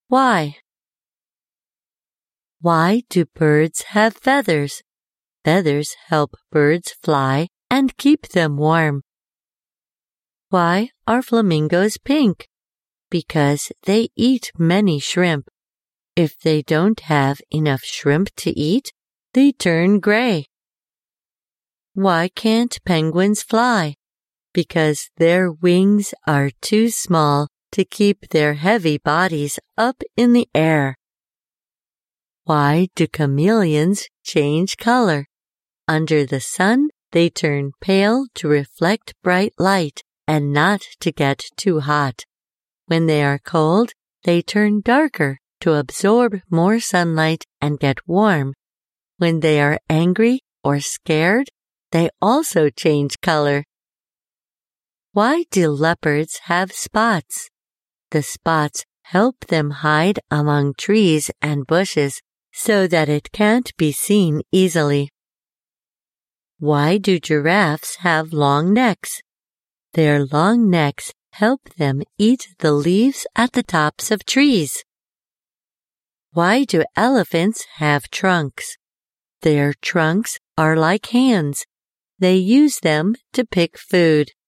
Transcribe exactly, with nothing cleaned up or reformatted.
Why? Why do birds have feathers? Feathers help birds fly and keep them warm. Why are flamingos pink? Because they eat many shrimp. If they don't have enough shrimp to eat, they turn gray. Why can't penguins fly? Because their wings are too small to keep their heavy bodies up in the air. Why do chameleons change color? Under the sun, they turn pale to reflect bright light and not to get too hot. When they are cold, they turn darker to absorb more sunlight and get warm. When they are angry or scared, they also change color. Why do leopards have spots? The spots help them hide among trees and bushes so that it can't be seen easily. Why do giraffes have long necks? Their long necks help them eat the leaves at the tops of trees. Why do elephants have trunks? Their trunks are like hands. They use them to pick food.